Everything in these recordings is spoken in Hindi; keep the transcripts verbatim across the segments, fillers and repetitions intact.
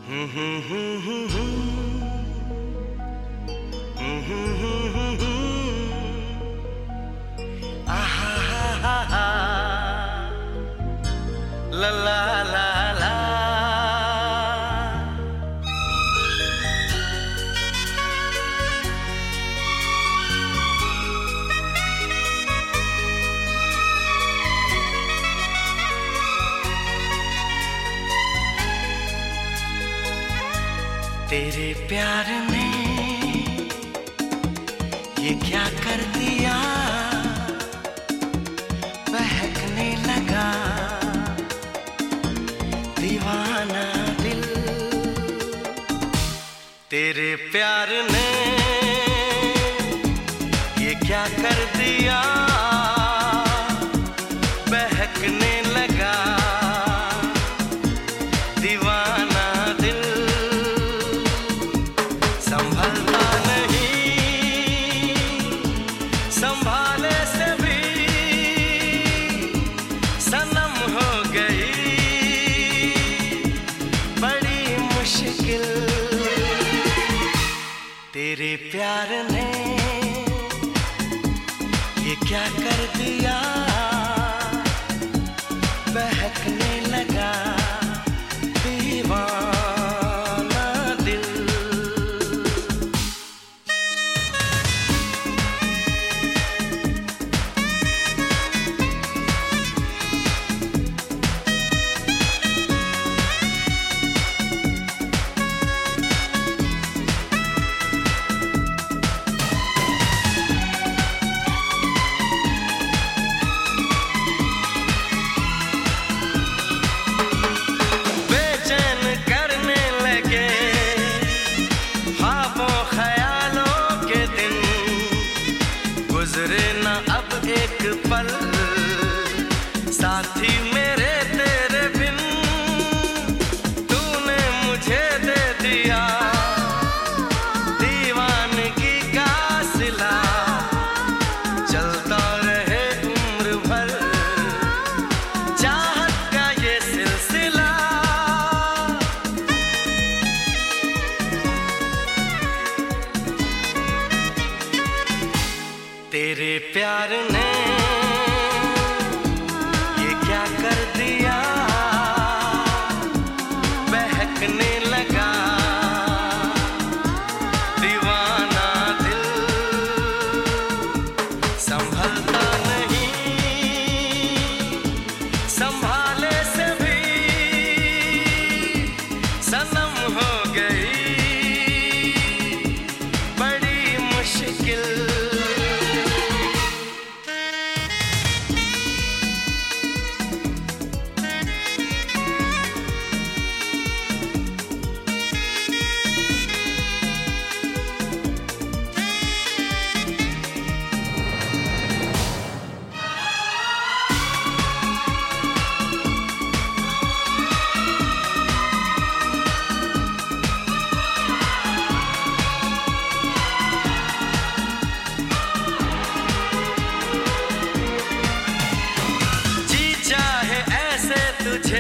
La la la la तेरे प्यार ने ये क्या कर दिया, बहकने लगा दीवाना दिल। तेरे प्यार ने ये क्या कर दिया, बहकने लगा दीवाना दिल। संभलता नहीं संभाले से भी सनम हो गई बड़ी मुश्किल। तेरे प्यार ने ये क्या कर दिया, बहकने लगा दीवाना दिल। गुजरे ना अब एक पल साथी मेरे तेरे बिन, तूने मुझे दे दिया दीवानगी का सिला। चलता रहे उम्र भर चाहत का ये सिलसिला। तेरे प्यार ने ये क्या कर दिया, बहकने लगा दीवाना दिल। संभलता नहीं संभाले से भी सनम हो गई बड़ी मुश्किल। तुझे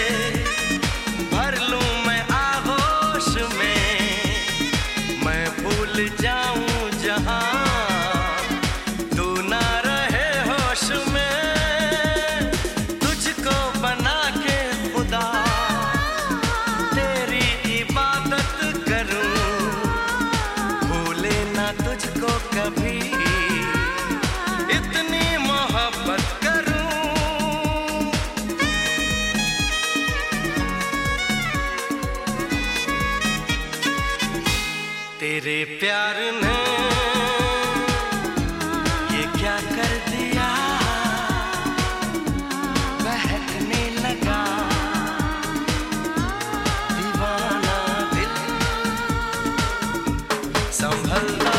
भर लूं मैं आगोश में, मैं भूल जाऊं जहां तू ना रहे होश में। तुझको बना के खुदा तेरी इबादत करूं, भूले ना तुझको कभी इतनी मोहब्बत करूं। तेरे प्यार ने ये क्या कर दिया, बहकने लगा दीवाना दिल। संभलता